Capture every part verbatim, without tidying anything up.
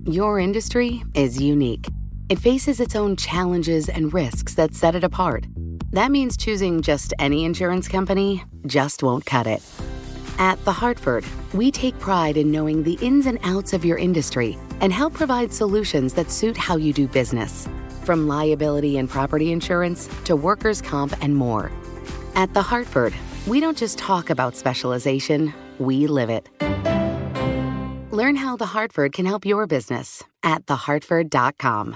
Your industry is unique. It faces its own challenges and risks that set it apart. That means choosing just any insurance company just won't cut it. At The Hartford, we take pride in knowing the ins and outs of your industry and help provide solutions that suit how you do business. From liability and property insurance to workers' comp and more. At The Hartford, we don't just talk about specialization, we live it. Learn how The Hartford can help your business at the hartford dot com.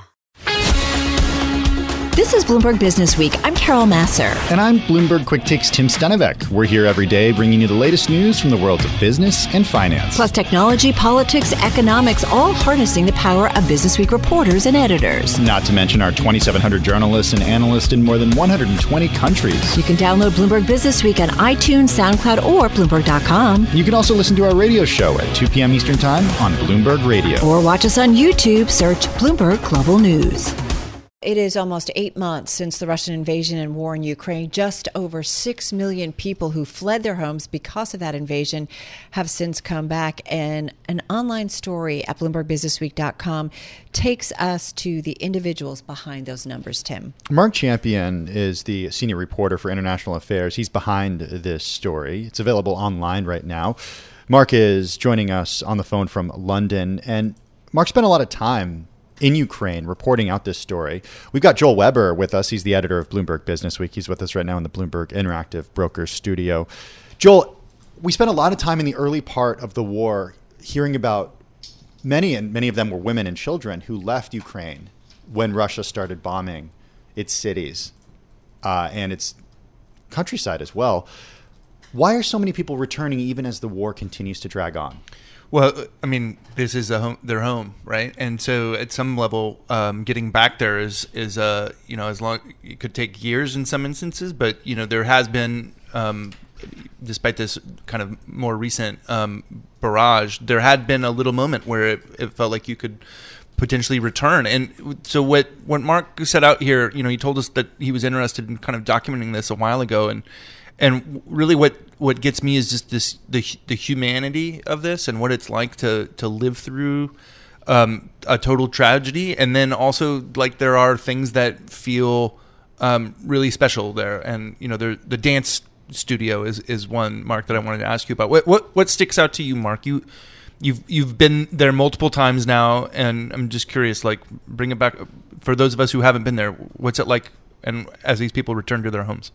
This is Bloomberg Business Week. I'm Carol Masser. And I'm Bloomberg Quick Takes Tim Stenevec. We're here every day bringing you the latest news from the worlds of business and finance. Plus technology, politics, economics, all harnessing the power of Business Week reporters and editors. Not to mention our twenty-seven hundred journalists and analysts in more than one hundred twenty countries. You can download Bloomberg Business Week on iTunes, SoundCloud, or Bloomberg dot com. You can also listen to our radio show at two p.m. Eastern Time on Bloomberg Radio. Or watch us on YouTube. Search Bloomberg Global News. It is almost eight months since the Russian invasion and war in Ukraine. Just over six million people who fled their homes because of that invasion have since come back. And an online story at Bloomberg Business Week dot com takes us to the individuals behind those numbers, Tim. Mark Champion is the senior reporter for international affairs. He's behind this story. It's available online right now. Mark is joining us on the phone from London. And Mark spent a lot of time in Ukraine reporting out this story. We've got Joel Weber with us. He's the editor of Bloomberg Business Week. He's with us right now in the Bloomberg Interactive Brokers studio. Joel, we spent a lot of time in the early part of the war hearing about many, and many of them were women and children who left Ukraine when Russia started bombing its cities uh, and its countryside as well. Why are so many people returning even as the war continues to drag on? Well, I mean, this is a home, their home, right? And so, at some level, um, getting back there is is uh, you know, as long it could take years in some instances, but you know, there has been, um, despite this kind of more recent um, barrage, there had been a little moment where it, it felt like you could potentially return. And so, what what Mark set out here, you know, he told us that he was interested in kind of documenting this a while ago, and and really, what. What gets me is just this the the humanity of this and what it's like to to live through um, a total tragedy, and then also like there are things that feel um, really special there, and you know there, the dance studio is, is one, Mark, that I wanted to ask you about. What what what sticks out to you, Mark? You you've you've been there multiple times now, and I'm just curious, like bring it back for those of us who haven't been there. What's it like, and as these people return to their homes?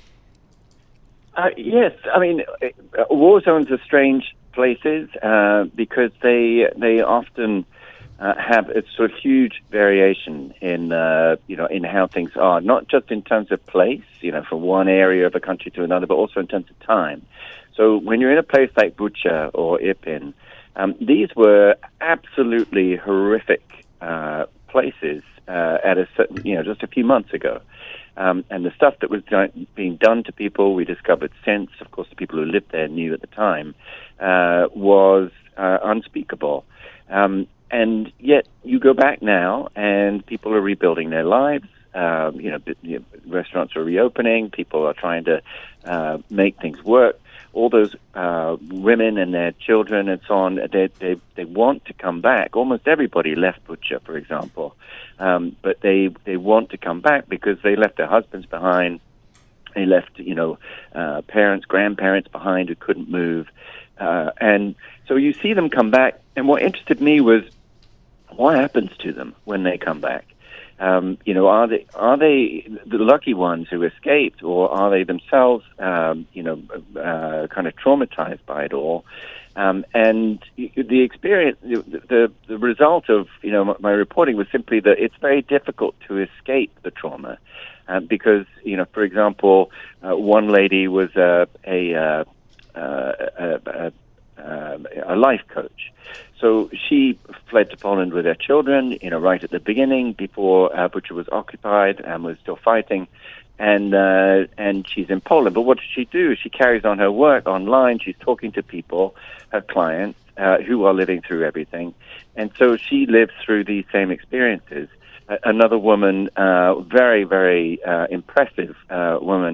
Uh, yes, I mean, war zones are strange places uh, because they they often uh, have a sort of huge variation in uh, you know in how things are, not just in terms of place, you know, from one area of a country to another, but also in terms of time. So when you're in a place like Bucha or Irpin, um, these were absolutely horrific uh, places uh, at a certain, you know, just a few months ago. Um, and the stuff that was done, being done to people, we discovered since, of course, the people who lived there knew at the time, uh, was uh, unspeakable. Um, and yet you go back now and people are rebuilding their lives. Um, you know, you know, restaurants are reopening. People are trying to uh, make things work. All those uh, women and their children and so on, they, they they want to come back. Almost everybody left Bucha, for example, um, but they they want to come back because they left their husbands behind. They left, you know, uh, parents, grandparents behind who couldn't move, uh, and so you see them come back. And what interested me was what happens to them when they come back. Um, you know, are they are they the lucky ones who escaped, or are they themselves, um, you know, uh, kind of traumatized by it all? Um, and the experience, the, the the result of you know my reporting was simply that it's very difficult to escape the trauma, uh, because you know, for example, uh, one lady was uh, a, uh, uh, a, a Uh, a life coach. So she fled to Poland with her children, you know, right at the beginning before uh, Bucha was occupied and was still fighting. And uh, and she's in Poland. But what does she do? She carries on her work online. She's talking to people, her clients, uh, who are living through everything. And so she lives through these same experiences. Uh, another woman, uh, very, very uh, impressive uh, woman,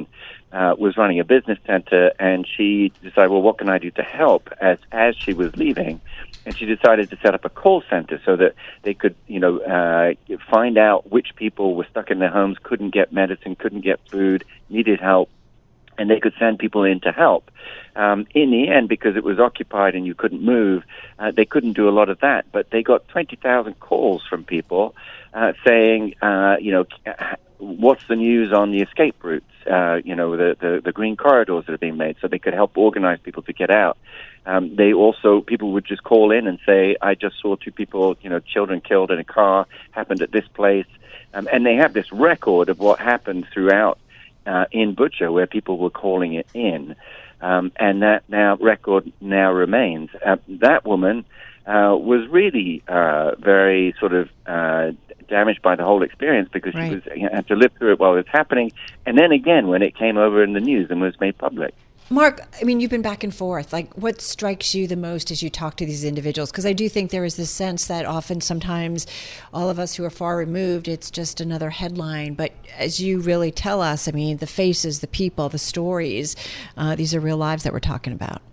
uh, was running a business center, and she decided, well, what can I do to help? As as she was leaving, and she decided to set up a call center so that they could, you know, uh, find out which people were stuck in their homes, couldn't get medicine, couldn't get food, needed help, and they could send people in to help. Um, in the end, because it was occupied and you couldn't move, uh, they couldn't do a lot of that. But they got twenty thousand calls from people uh, saying, uh, you know, what's the news on the escape routes, uh, you know, the, the, the green corridors that are being made, so they could help organize people to get out. Um, they also, people would just call in and say, I just saw two people, you know, children killed in a car, happened at this place. Um, and they have this record of what happened throughout uh, in Butcher, where people were calling it in. Um, and that now record now remains. Uh, that woman uh, was really uh, very sort of uh, damaged by the whole experience because right. she was you know, had to live through it while it was happening, and then again when it came over in the news and was made public. Mark, I mean, you've been back and forth. Like, what strikes you the most as you talk to these individuals? Because I do think there is this sense that often, sometimes, all of us who are far removed, it's just another headline. But as you really tell us, I mean, the faces, the people, the stories, uh, these are real lives that we're talking about.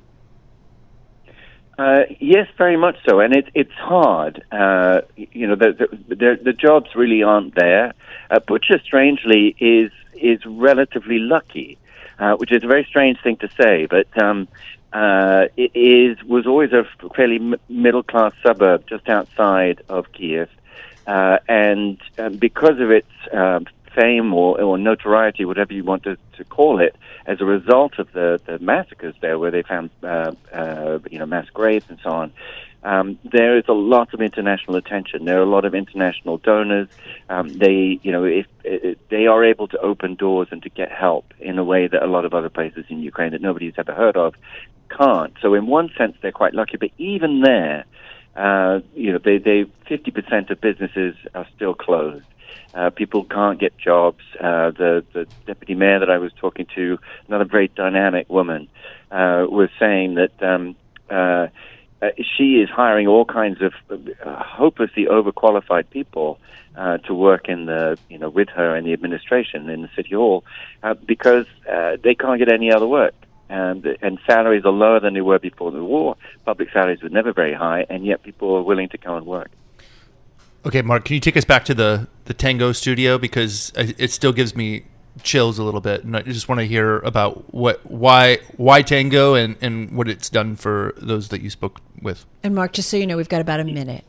Uh, yes, very much so, and it, it's hard. Uh, you know, the, the, the, the jobs really aren't there. Uh, Butcher, strangely, is is relatively lucky. Uh, which is a very strange thing to say, but um, uh, it is was always a fairly m- middle-class suburb just outside of Kiev, uh, and um, because of its um, fame or, or notoriety, whatever you want to, to call it, as a result of the, the massacres there, where they found uh, uh, you know mass graves and so on. Um, there is a lot of international attention. There are a lot of international donors. Um, they, you know, if, if they are able to open doors and to get help in a way that a lot of other places in Ukraine that nobody's ever heard of can't. So in one sense, they're quite lucky. But even there, uh, you know, they, they fifty percent of businesses are still closed. Uh, people can't get jobs. Uh, the, the deputy mayor that I was talking to, another very dynamic woman, uh, was saying that. Um, uh, Uh, she is hiring all kinds of uh, hopelessly overqualified people uh, to work in the, you know, with her in the administration in the city hall uh, because uh, they can't get any other work, and and salaries are lower than they were before the war. Public salaries were never very high, and yet people are willing to come and work. Okay, Mark, can you take us back to the the Tango studio, because it still gives me chills a little bit, and I just want to hear about what why why Tango and and what it's done for those that you spoke with. And Mark, just so you know, we've got about a minute.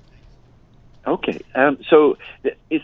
Okay, um, so it's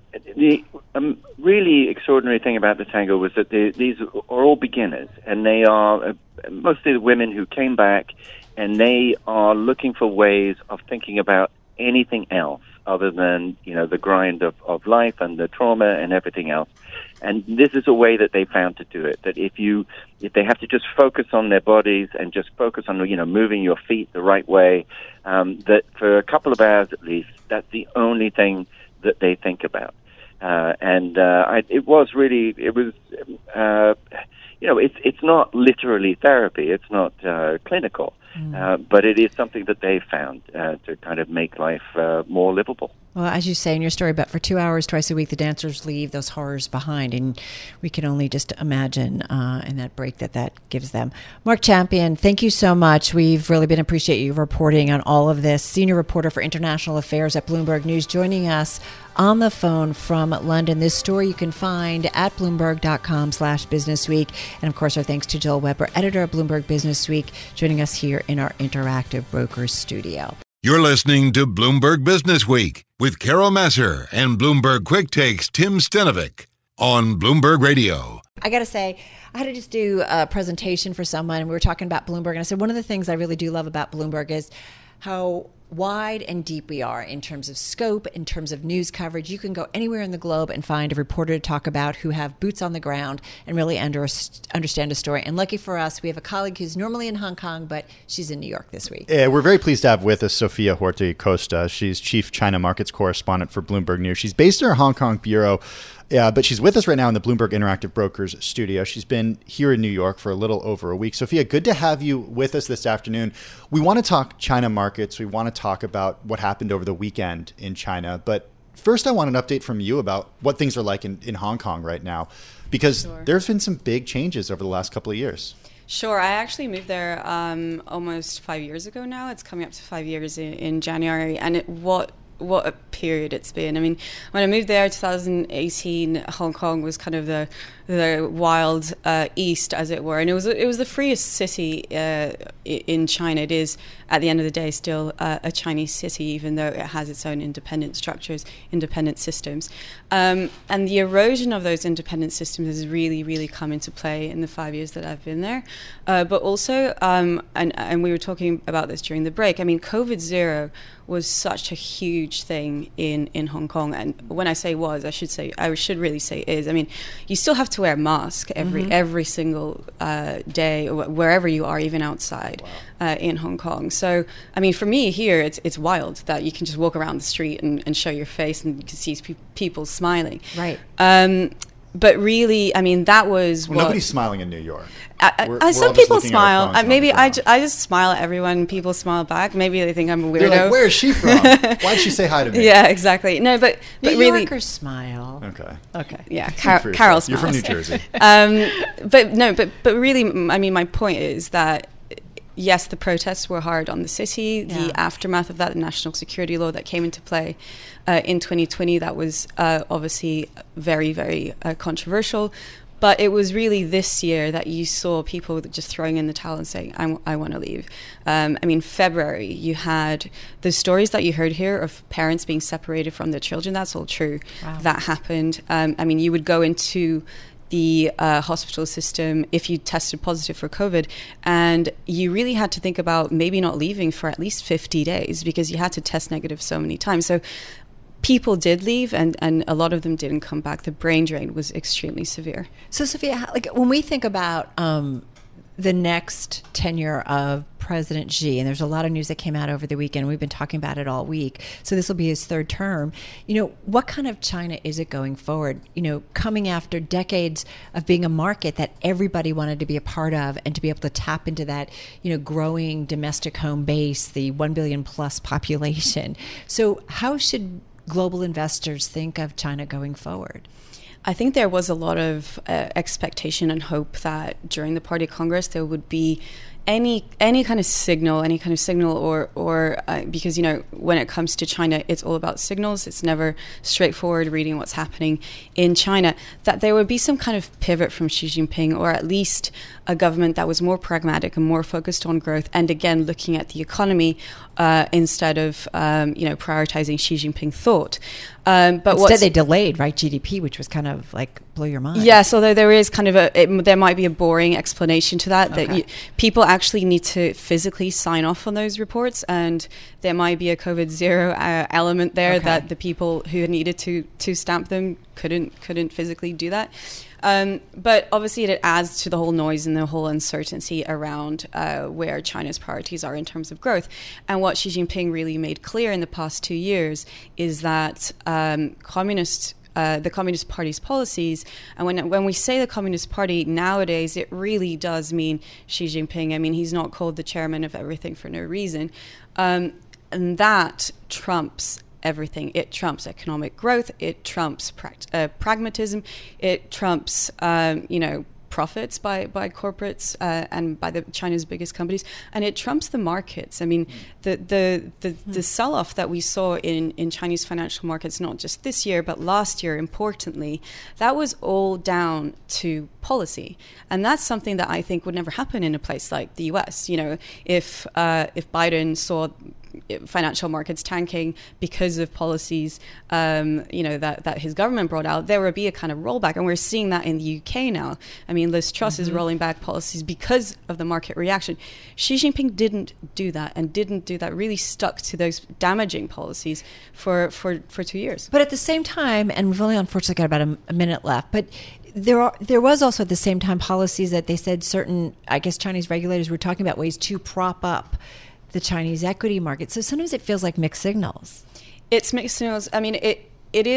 the um, really extraordinary thing about the Tango was that they, these are all beginners, and they are uh, mostly the women who came back, and they are looking for ways of thinking about anything else other than, you know, the grind of, of life and the trauma and everything else. And this is a way that they found to do it, that if you, if they have to just focus on their bodies and just focus on, you know, moving your feet the right way, um, that for a couple of hours at least, that's the only thing that they think about. Uh, and uh, I, it was really, it was, uh, you know, it's it's not literally therapy, it's not uh, clinical, mm. uh, but it is something that they found uh, to kind of make life uh, more livable. Well, as you say in your story, but for two hours twice a week, the dancers leave those horrors behind, and we can only just imagine uh, and that break that that gives them. Mark Champion, thank you so much. We've really been appreciate you reporting on all of this. Senior reporter for international affairs at Bloomberg News, joining us on the phone from London. This story you can find at bloomberg.com slash business week. And of course, our thanks to Joel Weber, editor of Bloomberg Business Week, joining us here in our Interactive Brokers studio. You're listening to Bloomberg Business Week with Carol Massar and Bloomberg Quick Takes Tim Stenovic on Bloomberg Radio. I got to say, I had to just do a presentation for someone, and we were talking about Bloomberg, and I said, one of the things I really do love about Bloomberg is how wide and deep we are in terms of scope, in terms of news coverage. You can go anywhere in the globe and find a reporter to talk about who have boots on the ground and really under, understand a story. And lucky for us, we have a colleague who's normally in Hong Kong, but she's in New York this week. Yeah, we're very pleased to have with us Sofia Huerta Costa. She's Chief China Markets Correspondent for Bloomberg News. She's based in our Hong Kong bureau, yeah, but she's with us right now in the Bloomberg Interactive Brokers studio. She's been here in New York for a little over a week. Sofia, good to have you with us this afternoon. We want to talk China markets. We want to talk about what happened over the weekend in China. But first, I want an update from you about what things are like in, in Hong Kong right now, because Sure. there's been some big changes over the last couple of years. Sure. I actually moved there um, almost five years ago now. It's coming up to five years in, in January. And it, what what a period it's been. I mean, when I moved there in two thousand eighteen, Hong Kong was kind of the the wild uh, east, as it were. And it was it was the freest city uh, in China. It is, at the end of the day, still uh, a Chinese city, even though it has its own independent structures, independent systems. Um, and the erosion of those independent systems has really, really come into play in the five years that I've been there. Uh, but also, um, and, and we were talking about this during the break, I mean, COVID zero was such a huge thing in, in Hong Kong. And when I say was, I should say, I should really say is. I mean, you still have to wear a mask every mm-hmm. every single uh, day, or wherever you are, even outside wow. uh, in Hong Kong. So, I mean, for me here, it's it's wild that you can just walk around the street and, and show your face and you can see pe- people smiling. Right. Um, but really, I mean, that was well, what... Nobody's smiling in New York. I, we're, I, we're some people smile. Uh, maybe I, j- I just smile at everyone. People smile back. Maybe they think I'm a weirdo. They're like, where is she from? Why'd she say hi to me? Yeah, exactly. No, but, but New really... Yorkers smile. Okay. Okay. Yeah, Car- Carol Carol You're smiles. from New Jersey. um, but no, but but really, I mean, my point is that yes, the protests were hard on the city. Yeah. The aftermath of that, the national security law that came into play uh, in twenty twenty, that was uh, obviously very, very uh, controversial. But it was really this year that you saw people just throwing in the towel and saying, I, w- I want to leave. Um, I mean, February, you had the stories that you heard here of parents being separated from their children. That's all true. Wow. That happened. Um, I mean, you would go into the uh, hospital system if you tested positive for COVID, and you really had to think about maybe not leaving for at least fifty days because you had to test negative so many times. So people did leave, and, and a lot of them didn't come back. The brain drain was extremely severe. So, Sophia, how- like when we think about um, the next tenure of President Xi, and there's a lot of news that came out over the weekend. We've been talking about it all week. So this will be his third term. You know, what kind of China is it going forward? You know, coming after decades of being a market that everybody wanted to be a part of and to be able to tap into that, you know, growing domestic home base, the one billion plus population. So how should global investors think of China going forward? I think there was a lot of uh, expectation and hope that during the Party Congress there would be any any kind of signal, any kind of signal, or or uh, because you know when it comes to China, it's all about signals. It's never straightforward reading what's happening in China. That there would be some kind of pivot from Xi Jinping, or at least a government that was more pragmatic and more focused on growth, and again looking at the economy uh, instead of um, you know prioritizing Xi Jinping thought. Um, but Instead, what's, they delayed, right, G D P, which was kind of like blow your mind. Yes, although there is kind of a, it, there might be a boring explanation to that, Okay. that you, people actually need to physically sign off on those reports, and there might be a COVID zero uh, element there Okay. that the people who needed to, to stamp them couldn't couldn't physically do that. Um, but obviously it adds to the whole noise and the whole uncertainty around uh, where China's priorities are in terms of growth. And what Xi Jinping really made clear in the past two years is that um, communist Uh, the Communist Party's policies, and when when we say the Communist Party nowadays, it really does mean Xi Jinping. I mean, he's not called the chairman of everything for no reason, um, and that trumps everything. It trumps economic growth. It trumps pract- uh, pragmatism. It trumps, um, you know, profits by by corporates uh, and by the China's biggest companies, and it trumps the markets. I mean, the the the, mm. the sell-off that we saw in in Chinese financial markets, not just this year but last year, importantly, that was all down to policy, and that's something that I think would never happen in a place like the U S. You know, if uh, if Biden saw financial markets tanking because of policies, um, you know, that, that his government brought out, there would be a kind of rollback. And we're seeing that in the U K now. I mean, Liz Truss mm-hmm. is rolling back policies because of the market reaction. Xi Jinping didn't do that and didn't do that, really stuck to those damaging policies for, for, for two years. But at the same time, and we've only unfortunately got about a, a minute left, but there are there was also at the same time policies that they said certain, I guess, Chinese regulators were talking about ways to prop up the Chinese equity market. So sometimes it feels like mixed signals. It's mixed signals. I mean, it it is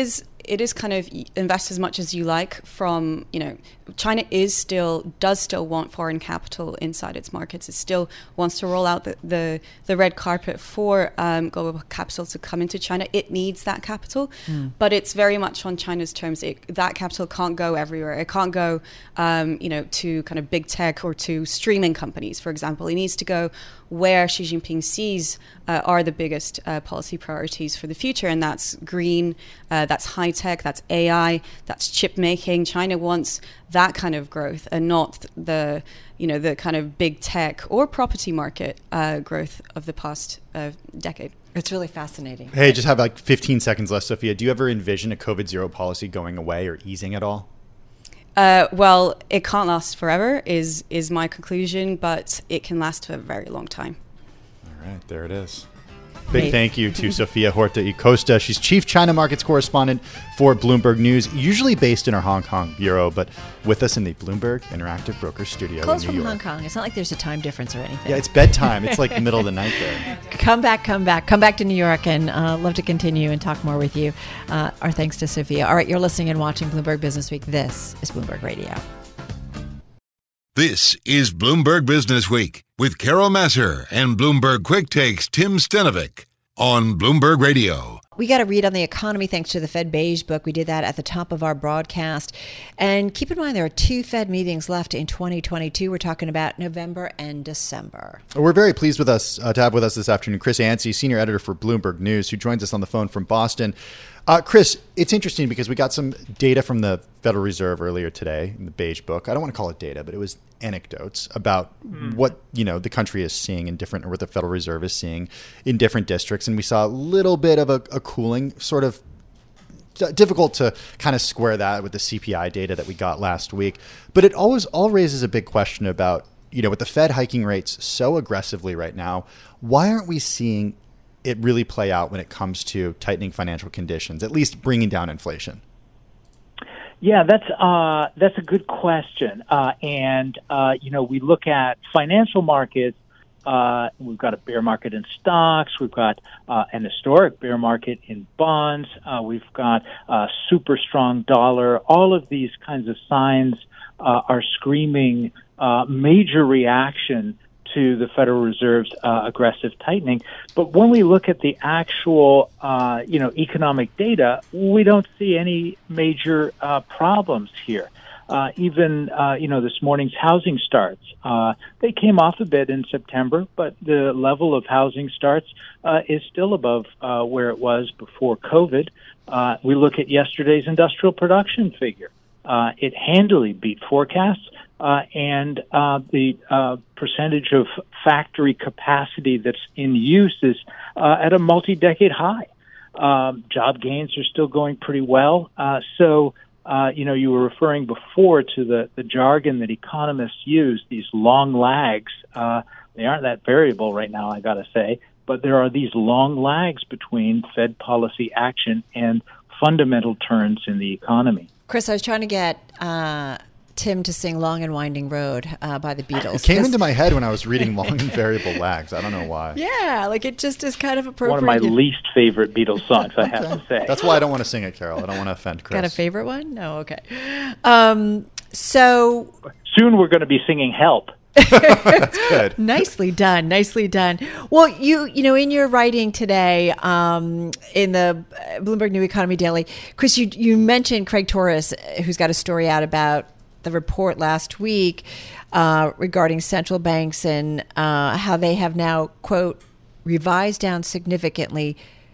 it is kind of invest as much as you like from, you know, China is still, does still want foreign capital inside its markets. It still wants to roll out the, the, the red carpet for um, global capital to come into China. It needs that capital, mm. but it's very much on China's terms. It, that capital can't go everywhere. It can't go, um, you know, to kind of big tech or to streaming companies, for example. It needs to go where Xi Jinping sees uh, are the biggest uh, policy priorities for the future, and that's green, uh, that's high tech, that's A I, that's chip making. China wants that kind of growth, and not the, you know, the kind of big tech or property market uh, growth of the past uh, decade. It's really fascinating. Hey, just have like fifteen seconds left, Sophia. Do you ever envision a COVID zero policy going away or easing at all? Uh, well, it can't last forever is is my conclusion, but it can last for a very long time. All right, there it is. Big thank you to Sophia Horta y Costa. She's Chief China Markets Correspondent for Bloomberg News, usually based in our Hong Kong bureau, but with us in the Bloomberg Interactive Brokers studio Close in New from York. Hong Kong. It's not like there's a time difference or anything. Yeah, it's bedtime. It's like the middle of the night there. Come back, come back. Come back to New York, and uh, love to continue and talk more with you. Uh, our thanks to Sophia. All right, you're listening and watching Bloomberg Business Week. This is Bloomberg Radio. This is Bloomberg Business Week with Carol Massar and Bloomberg Quick Takes Tim Stenovic on Bloomberg Radio. We got a read on the economy thanks to the Fed Beige book. We did that at the top of our broadcast. And keep in mind, there are two Fed meetings left in twenty twenty-two. We're talking about November and December. We're very pleased with us uh, to have with us this afternoon Chris Ansey, senior editor for Bloomberg News, who joins us on the phone from Boston. Uh, Chris, it's interesting because we got some data from the Federal Reserve earlier today in the Beige book. I don't want to call it data, but it was anecdotes about mm. what, you know, the country is seeing in different, or what the Federal Reserve is seeing in different districts. And we saw a little bit of a, a cooling, sort of difficult to kind of square that with the C P I data that we got last week. But it always all raises a big question about, you know, with the Fed hiking rates so aggressively right now, why aren't we seeing it really play out when it comes to tightening financial conditions, at least bringing down inflation? Yeah, that's uh, that's a good question. Uh, and, uh, you know, we look at financial markets. Uh, we've got a bear market in stocks. We've got uh, an historic bear market in bonds. Uh, we've got a super strong dollar. All of these kinds of signs uh, are screaming uh, major reaction to the Federal Reserve's uh, aggressive tightening. But when we look at the actual, uh, you know, economic data, we don't see any major uh, problems here. Uh, even, uh, you know, this morning's housing starts, uh, they came off a bit in September, but the level of housing starts uh, is still above uh, where it was before COVID. Uh, we look at yesterday's industrial production figure. Uh, it handily beat forecasts. Uh, and uh, the uh, percentage of factory capacity that's in use is uh, at a multi-decade high. Um, job gains are still going pretty well. Uh, so, uh, you know, you were referring before to the, the jargon that economists use, these long lags. Uh, they aren't that variable right now, I got to say, but there are these long lags between Fed policy action and fundamental turns in the economy. Chris, I was trying to get Uh Tim to sing Long and Winding Road uh, by the Beatles. It came into my head when I was reading Long and Variable Lags. I don't know why. Yeah, like it just is kind of appropriate. One of my least favorite Beatles songs, I have to say. That's why I don't want to sing it, Carol. I don't want to offend Chris. Got a favorite one? No, okay. Um, so soon we're going to be singing Help. That's good. Nicely done. Nicely done. Well, you you know, in your writing today, um, in the Bloomberg New Economy Daily, Chris, you you mentioned Craig Torres, who's got a story out about the report last week uh, regarding central banks and uh, how they have now, quote, revised down significantly,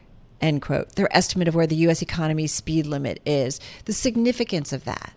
end quote, their estimate of where the U S economy's speed limit is. The significance of that.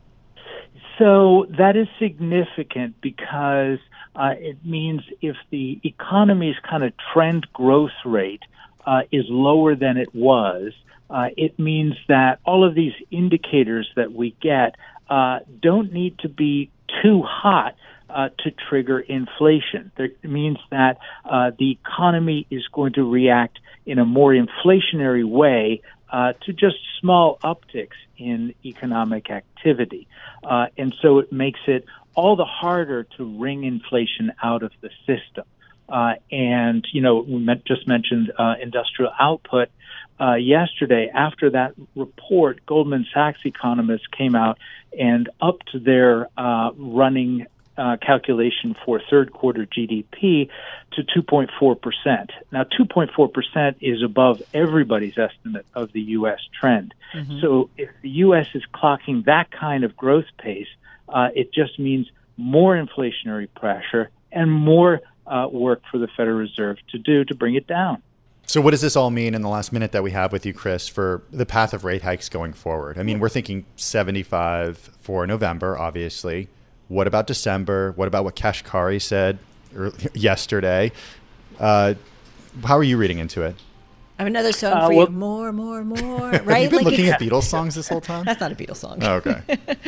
So that is significant because uh, it means if the economy's kind of trend growth rate uh, is lower than it was, uh, it means that all of these indicators that we get Uh, don't need to be too hot uh, to trigger inflation. That means that uh, the economy is going to react in a more inflationary way uh, to just small upticks in economic activity. Uh, and so it makes it all the harder to wring inflation out of the system. Uh, and, you know, we met, just mentioned uh, industrial output. uh, yesterday, after that report, Goldman Sachs economists came out and upped their uh, running uh, calculation for third quarter G D P to two point four percent. Now, two point four percent is above everybody's estimate of the U S trend. Mm-hmm. So if the U S is clocking that kind of growth pace, uh, it just means more inflationary pressure and more uh, work for the Federal Reserve to do to bring it down. So what does this all mean in the last minute that we have with you, Chris, for the path of rate hikes going forward? I mean, we're thinking seventy-five for November, obviously. What about December? What about what Kashkari said yesterday? Uh, how are you reading into it? I have another song Uh, for well- you. More, more, more. Have Right? you been Like looking it's- at Beatles songs this whole time? That's not a Beatles song. Oh, okay.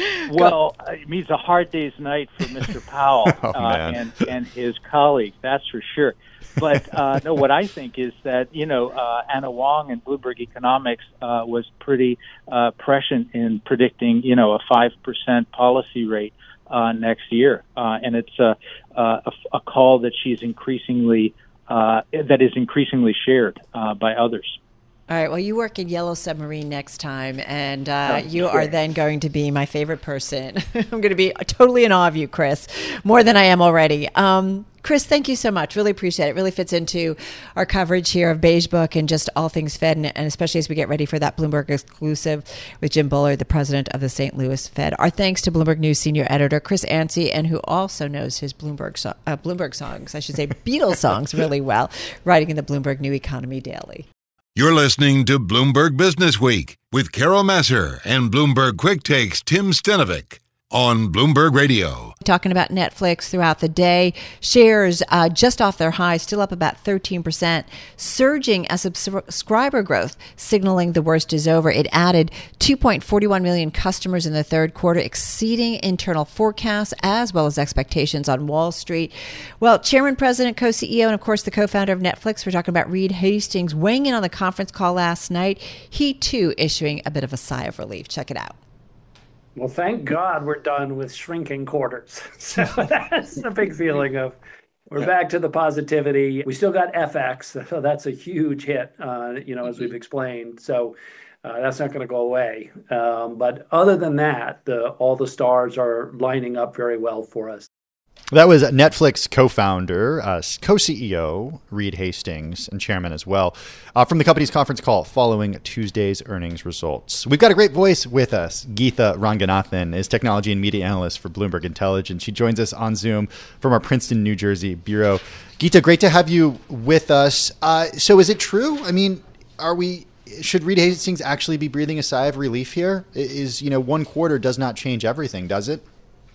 Well, it means a hard day's night for Mister Powell Oh, uh, man. and, and his colleagues, that's for sure. But uh, no, what I think is that, you know, uh, Anna Wong and Bloomberg Economics uh, was pretty uh, prescient in predicting, you know, a five percent policy rate uh, next year. Uh, and it's a, a, a call that she's increasingly, uh, that is increasingly shared uh, by others. All right. Well, you work in Yellow Submarine next time, and uh, Oh, you sure. are then going to be my favorite person. I'm going to be totally in awe of you, Chris, more than I am already. Um, Chris, thank you so much. Really appreciate it. It really fits into our coverage here of Beige Book and just all things Fed, and, and especially as we get ready for that Bloomberg exclusive with Jim Bullard, the president of the Saint Louis Fed. Our thanks to Bloomberg News senior editor Chris Anstey, and who also knows his Bloomberg so- uh, Bloomberg songs, I should say Beatles songs really well, writing in the Bloomberg New Economy Daily. You're listening to Bloomberg Business Week with Carol Messer and Bloomberg Quick Takes Tim Stenovic on Bloomberg Radio. Talking about Netflix throughout the day. Shares uh, just off their high, still up about thirteen percent, surging as subscriber growth, signaling the worst is over. It added two point four one million customers in the third quarter, exceeding internal forecasts as well as expectations on Wall Street. Well, Chairman, President, co-C E O, and of course the co-founder of Netflix, we're talking about Reed Hastings, weighing in on the conference call last night. He too issuing a bit of a sigh of relief. Check it out. Well, thank God we're done with shrinking quarters. So that's a big feeling of we're back to the positivity. We still got F X, so that's a huge hit, uh, you know, as we've explained. So uh, that's not going to go away. Um, but other than that, the, all the stars are lining up very well for us. That was Netflix co-founder, uh, co-C E O, Reed Hastings, and chairman as well, uh, from the company's conference call following Tuesday's earnings results. We've got a great voice with us. Geetha Ranganathan is technology and media analyst for Bloomberg Intelligence. She joins us on Zoom from our Princeton, New Jersey bureau. Geetha, great to have you with us. Uh, so is it true? I mean, are we... should Reed Hastings actually be breathing a sigh of relief here? Is, you know, one quarter does not change everything, does it?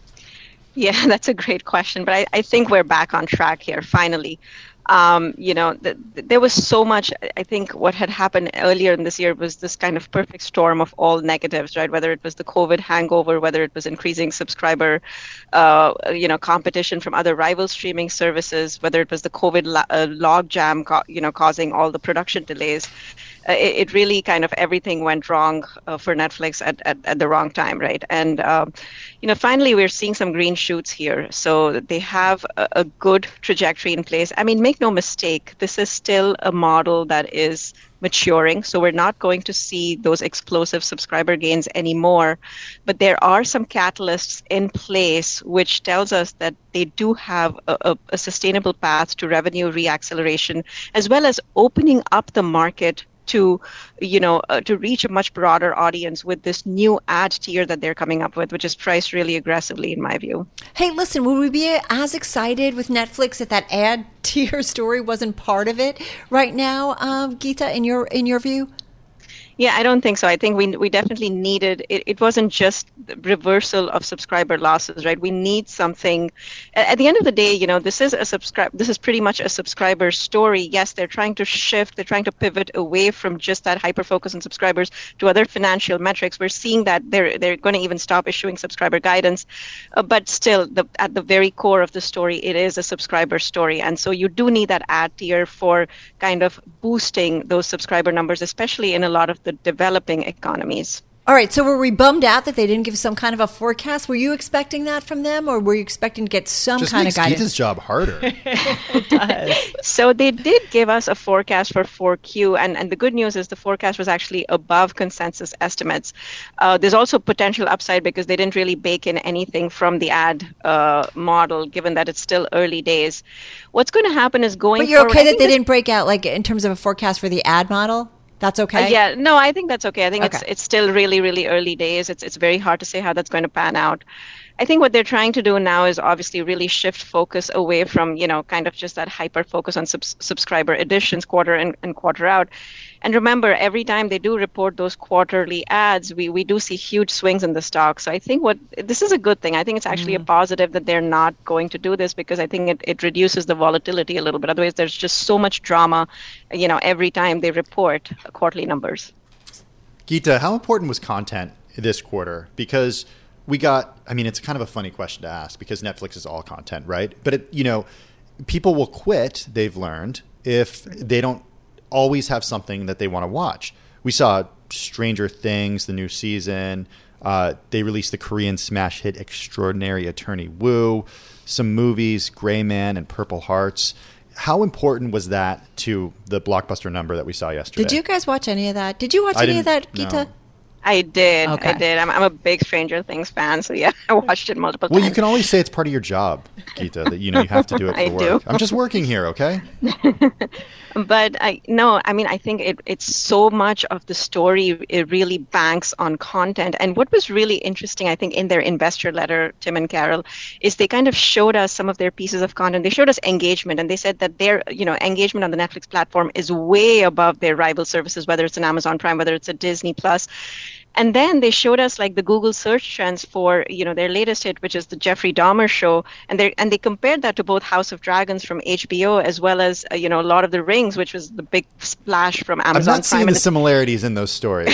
Yeah, that's a great question. But I, I think we're back on track here, finally. Um, you know, th- th- there was so much. I think what had happened earlier in this year was this kind of perfect storm of all negatives, right? Whether it was the COVID hangover, whether it was increasing subscriber, uh, you know, competition from other rival streaming services, whether it was the COVID lo- uh, log jam, co- you know, causing all the production delays. Uh, it, it really kind of everything went wrong uh, for Netflix at, at, at the wrong time, right? And, um, you know, finally, we're seeing some green shoots here. So they have a, a good trajectory in place. I mean, make no mistake, this is still a model that is maturing. So we're not going to see those explosive subscriber gains anymore. But there are some catalysts in place, which tells us that they do have a, a, a sustainable path to revenue reacceleration, as well as opening up the market to, you know, uh, to reach a much broader audience with this new ad tier that they're coming up with, which is priced really aggressively, in my view. Hey, listen, would we be as excited with Netflix if that ad tier story wasn't part of it right now, um, Geetha, in your in your view? Yeah, I don't think so. I think we we definitely needed, it, it wasn't just the reversal of subscriber losses, right? We need something. At, at the end of the day, you know, this is a subscribe. This is pretty much a subscriber story. Yes, they're trying to shift, they're trying to pivot away from just that hyper focus on subscribers to other financial metrics. We're seeing that they're they're going to even stop issuing subscriber guidance. Uh, but still, the, at the very core of the story, it is a subscriber story. And so you do need that ad tier for kind of boosting those subscriber numbers, especially in a lot of the developing economies. All right, so were we bummed out that they didn't give some kind of a forecast? Were you expecting that from them, or were you expecting to get some Just kind makes of guidance? Geeta's job harder. It does. So they did give us a forecast for four Q, and, and the good news is the forecast was actually above consensus estimates. Uh, there's also potential upside because they didn't really bake in anything from the ad uh, model, given that it's still early days. What's going to happen is going But you're forward, okay I that think they this- didn't break out, like, in terms of a forecast for the ad model? That's okay? Uh, yeah, no, I think that's okay. I think Okay. it's it's still really, really early days. It's it's very hard to say how that's going to pan out. I think what they're trying to do now is obviously really shift focus away from, you know, kind of just that hyper focus on subs- subscriber additions quarter in and quarter out. And remember, every time they do report those quarterly ads, we, we do see huge swings in the stock. So I think what this is a good thing. I think it's actually a positive that they're not going to do this because I think it, it reduces the volatility a little bit. Otherwise, there's just so much drama, you know, every time they report quarterly numbers. Geeta, how important was content this quarter? Because we got, I mean, it's kind of a funny question to ask because Netflix is all content, right? But, it, you know, people will quit, they've learned, if they don't always have something that they want to watch. We saw Stranger Things, the new season. Uh, they released the Korean smash hit Extraordinary Attorney Woo, some movies, Gray Man and Purple Hearts. How important was that to the blockbuster number that we saw yesterday? Did you guys watch any of that? Did you watch I any of that, didn't- Geeta? no. I did. Okay. I did. I'm, I'm a big Stranger Things fan. So, yeah, I watched it multiple Well, times. you can always say it's part of your job, Geeta, that, you know, you have to do it for I work. do. I'm just working here, okay? But I no, I mean, I think it, it's so much of the story, it really banks on content. And what was really interesting, I think, in their investor letter, Tim and Carol, is they kind of showed us some of their pieces of content. They showed us engagement, and they said that their, you know, engagement on the Netflix platform is way above their rival services, whether it's an Amazon Prime, whether it's a Disney Plus. And then they showed us like the Google search trends for, you know, their latest hit, which is the Jeffrey Dahmer show. And they and they compared that to both House of Dragons from H B O as well as, uh, you know, Lord of the Rings, which was the big splash from Amazon I'm not Prime. seeing the And similarities in those stories.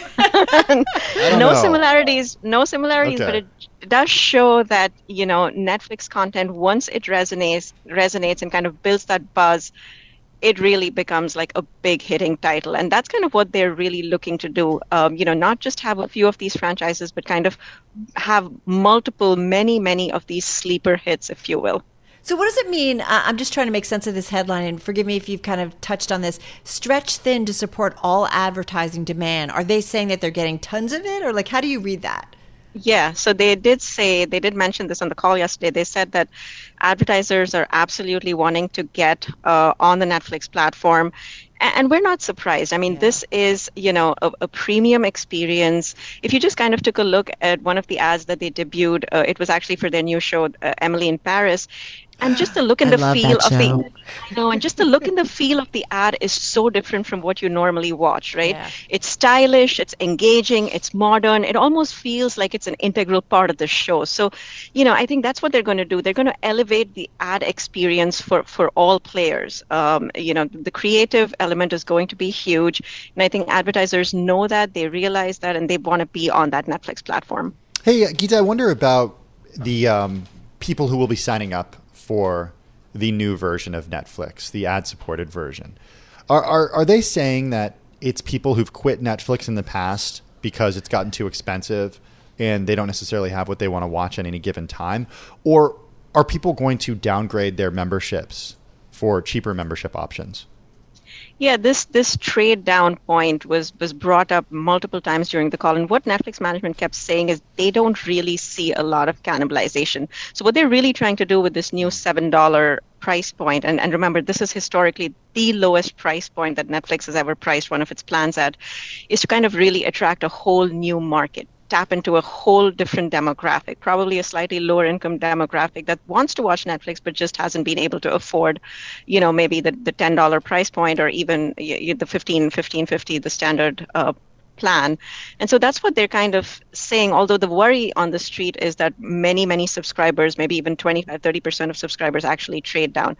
I don't no know. similarities, no similarities, but Okay. it does show that, you know, Netflix content, once it resonates, resonates and kind of builds that buzz, it really becomes like a big hitting title. And that's kind of what they're really looking to do. Um, you know, not just have a few of these franchises, but kind of have multiple, many, many of these sleeper hits, if you will. So what does it mean? I- I'm just trying to make sense of this headline, and forgive me if you've kind of touched on this. Stretch thin to support all advertising demand. Are they saying that they're getting tons of it, or like how do you read that? Yeah, so they did say, they did mention this on the call yesterday. They said that advertisers are absolutely wanting to get uh, on the Netflix platform. A- And we're not surprised. I mean, Yeah. this is, you know, a, a premium experience. If you just kind of took a look at one of the ads that they debuted, uh, it was actually for their new show, uh, Emily in Paris. And just the look and I the love feel that of show. the, I know, and just the look and the feel of the ad is so different from what you normally watch, right? Yeah. It's stylish, it's engaging, it's modern. It almost feels like it's an integral part of the show. So, you know, I think that's what they're going to do. They're going to elevate the ad experience for, for all players. Um, you know, the creative element is going to be huge. And I think advertisers know that, they realize that, and they want to be on that Netflix platform. Hey, uh, Geeta, I wonder about the um, people who will be signing up for the new version of Netflix, the ad-supported version. Are, are are they saying that it's people who've quit Netflix in the past because it's gotten too expensive and they don't necessarily have what they want to watch at any given time? Or are people going to downgrade their memberships for cheaper membership options? Yeah, this this trade down point was was brought up multiple times during the call, and what Netflix management kept saying is they don't really see a lot of cannibalization. So what they're really trying to do with this new seven dollar price point, and, and remember, this is historically the lowest price point that Netflix has ever priced one of its plans at, is to kind of really attract a whole new market, tap into a whole different demographic, probably a slightly lower income demographic that wants to watch Netflix but just hasn't been able to afford, you know, maybe the, the ten dollar price point or even y- y- the fifteen, fifteen fifty, the standard uh, plan. And so that's what they're kind of saying, although the worry on the street is that many, many subscribers, maybe even twenty-five, thirty percent of subscribers actually trade down.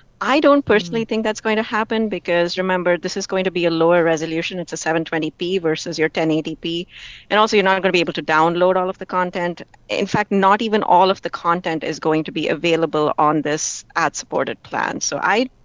I don't personally think that's going to happen because remember, this is going to be a lower resolution. It's a seven twenty p versus your ten eighty p. And also you're not going to be able to download all of the content. In fact, not even all of the content is going to be available on this ad-supported plan. So I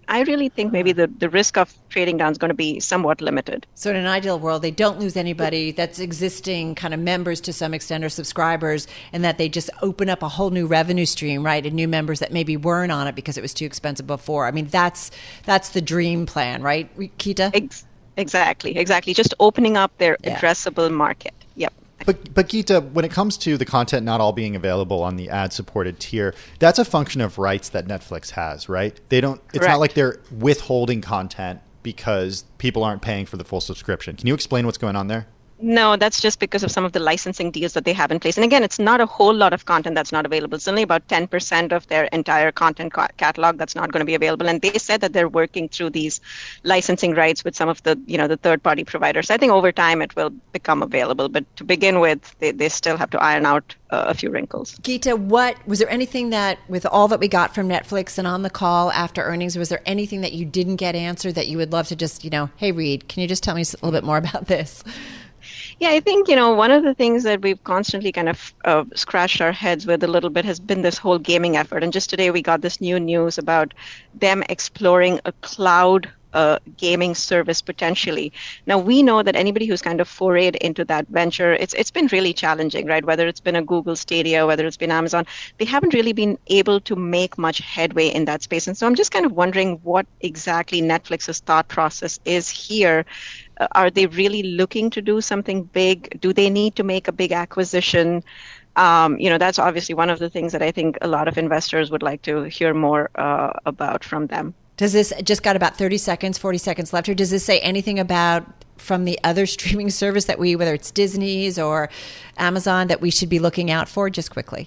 I really think maybe the, the risk of trading down is going to be somewhat limited. So in an ideal world, they don't lose anybody that's existing kind of members to some extent or subscribers, and that they just open up a whole new revenue stream, right? And new members that maybe weren't on it because it was too expensive before. I mean, that's that's the dream plan, right, Geeta? Ex- exactly, exactly. Just opening up their Yeah. addressable market. Yep. But, but Geeta, when it comes to the content not all being available on the ad-supported tier, that's a function of rights that Netflix has, right? They don't. It's Correct. not like they're withholding content because people aren't paying for the full subscription. Can you explain what's going on there? No, that's just because of some of the licensing deals that they have in place. And again, it's not a whole lot of content that's not available. It's only about ten percent of their entire content ca- catalog that's not going to be available. And they said that they're working through these licensing rights with some of the, you know, the third-party providers. I think over time it will become available. But to begin with, they, they still have to iron out uh, a few wrinkles. Geeta, what was there anything that, with all that we got from Netflix and on the call after earnings, was there anything that you didn't get answered that you would love to just, you know, hey, Reed, can you just tell me a little bit more about this? Yeah, I think, you know, one of the things that we've constantly kind of uh, scratched our heads with a little bit has been this whole gaming effort. And just today we got this new news about them exploring a cloud uh, gaming service potentially. Now, we know that anybody who's kind of forayed into that venture, it's it's been really challenging, right? Whether it's been a Google Stadia, whether it's been Amazon, they haven't really been able to make much headway in that space. And so I'm just kind of wondering what exactly Netflix's thought process is here. Uh, are they really looking to do something big? Do they need to make a big acquisition? Um, you know, that's obviously one of the things that I think a lot of investors would like to hear more uh, about from them. Does this just got about thirty seconds, forty seconds left here? Does this say anything about from the other streaming service that we, whether it's Disney's or Amazon, that we should be looking out for? Just quickly.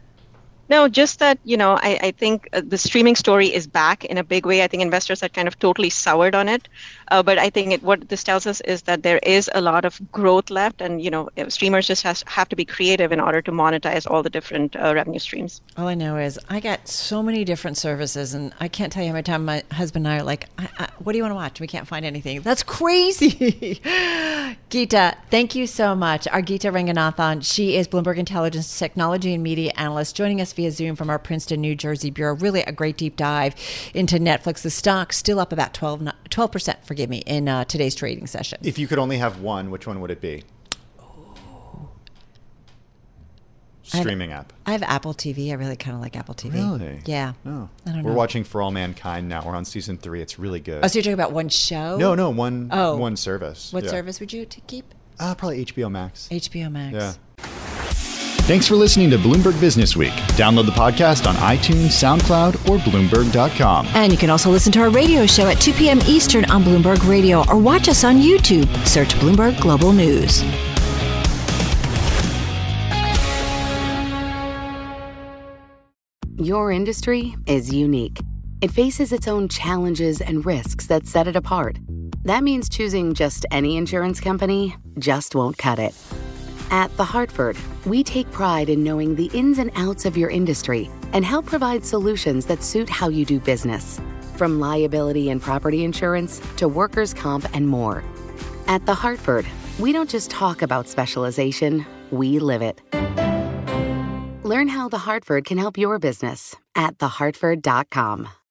No, just that, you know, I, I think uh, the streaming story is back in a big way. I think investors had kind of totally soured on it. Uh, but I think it, what this tells us is that there is a lot of growth left. And, you know, streamers just has, have to be creative in order to monetize all the different uh, revenue streams. All I know is I got so many different services, and I can't tell you how many times my husband and I are like, I, I, what do you want to watch? We can't find anything. That's crazy. Geeta, thank you so much. Our Geeta Ranganathan, she is Bloomberg Intelligence Technology and Media Analyst, joining us via Zoom from our Princeton, New Jersey bureau. Really a great deep dive into Netflix. The stock still up about twelve percent, forgive me, in uh, today's trading session. If you could only have one, which one would it be? Streaming I have, app. I have Apple T V. I really kind of like Apple T V. Really? Yeah. Oh. I don't We're know. watching For All Mankind now. We're on season three. It's really good. Oh, so you're talking about one show? No, no, one Oh. one service. What Yeah. service would you to keep? Uh, probably H B O Max. H B O Max. Yeah. Thanks for listening to Bloomberg Business Week. Download the podcast on iTunes, SoundCloud, or Bloomberg dot com. And you can also listen to our radio show at two p.m. Eastern on Bloomberg Radio, or watch us on YouTube. Search Bloomberg Global News. Your industry is unique. It faces its own challenges and risks that set it apart. That means choosing just any insurance company just won't cut it. At The Hartford, we take pride in knowing the ins and outs of your industry and help provide solutions that suit how you do business, from liability and property insurance to workers' comp and more. At The Hartford, we don't just talk about specialization, we live it. Learn how The Hartford can help your business at the hartford dot com.